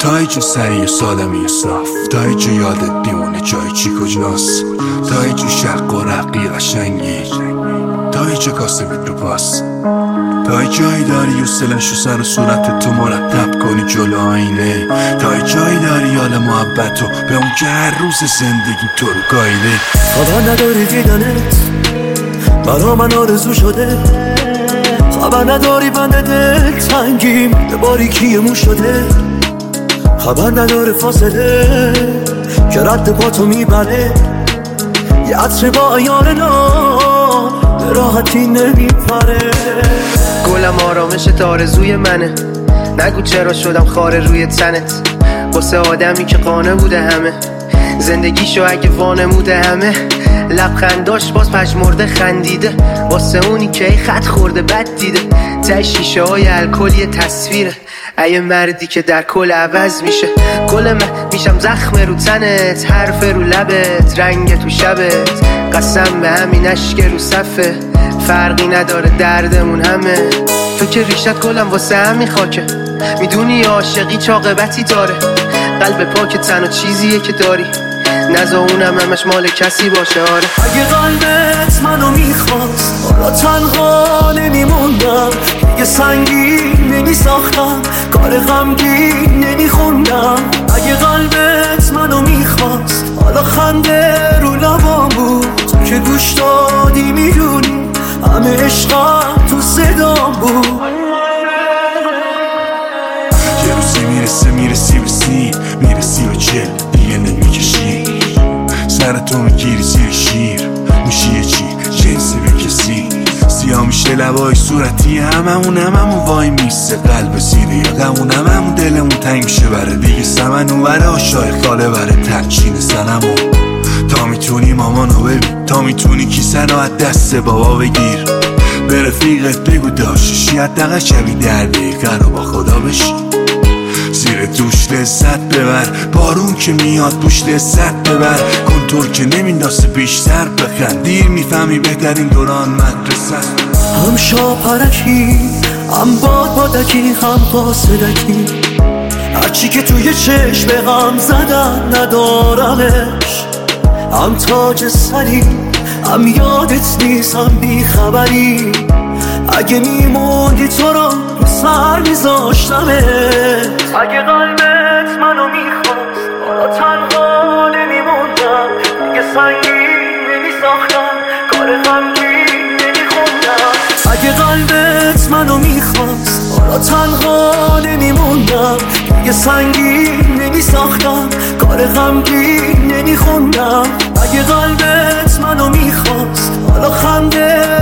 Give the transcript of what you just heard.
تا اینجا سریع سالمی صاف، تا اینجا یادت بیمونه جای چی کجاست، تا اینجا شق و رقی قشنگی، تا اینجا کاسه رو پاس، تا جایی داری حوصله‌شو سر و صورت تو مرتب کنی جلو آینه، تا جایی داری حال محبتو به اون که هر روز زندگی تو رو گاییده. خبر نداری دیدنت برا من آرزو شده، خبر نداری بند دل تنگیم به باریکی مو شده، خبر نداره فاصله که رد پا تو میبره، یه عطر با ایار نام به راحتی نمیپره. گلم آرامشت آرزوی منه، نگو چرا شدم خاره روی تنت، واسه آدمی که قانه بوده همه زندگیشو اگه وانموده همه، لبخنداش باز پشمرده خندیده، واسه اونی که ای خط خورده بد دیده، ته شیشه های الکل یه تصویره، ای مردی که در کل عوض میشه. کل من میشم زخم رو تنت، حرف رو لبت، رنگ تو شبت، قسم به همین اشک رو صفه، فرقی نداره دردمون همه. تو که ریشت کلم واسه همین خاکه، میدونی عاشقی چاقبتی داره، قلب پاک تنها چیزیه که داری، نزا اونم همش مال کسی باشه. آره اگه قلبت منو میخواست حالا تنها نمیموندم، دیگه سنگین نمیساختم، کار غمگین نمیخوندم. اگه قلبت منو میخواست حالا خنده رو لبام بود، تو که گوش دادی میدونی همه عشقم تو صدام بود. یه روزی میرسی به چل دیگه نمیکشی، سرتو میگیری زیر شیر، میشی یه چی جنسی به کسی، سیاه میشه لبای صورتی هممون وای میسته قلب سیری یادمون هممون دلمون تنگ میشه بره دیگه سمنو بره آشای خاله بره تنچین سنمون. تا میتونی مامانو ببین، تا میتونی کیسه رو از دست بابا بگیر، به رفیقت بگو داشتشی حداقل شبی 10 دقیقه رو با خدا بشی، زیر دوش لذت ببر، بارون که میاد بوش لذت ببر، کنتور که نمینداسه بیشتر بخند، دیر میفهمی بهترین دوران مدرسه است. هم شاپرکی هم بادکی هم قاصدکی، هرچی که توی چشم غم زدن ندارمش، هم تاج سری هم یادت نیست هم بیخبری، اگه میموندی تو رو سر میذاشتمت. اگه قلبت منو میخواست حالا تنها نمیموندم، دیگه سنگین نمیساختم، کار غمگین نمیخوندم. اگه قلبت منو میخواست حالا تنها نمیموندم، دیگه سنگین نمیساختم، کار غمگین نمیخوندم. اگه قلبت منو میخواست حالا خنده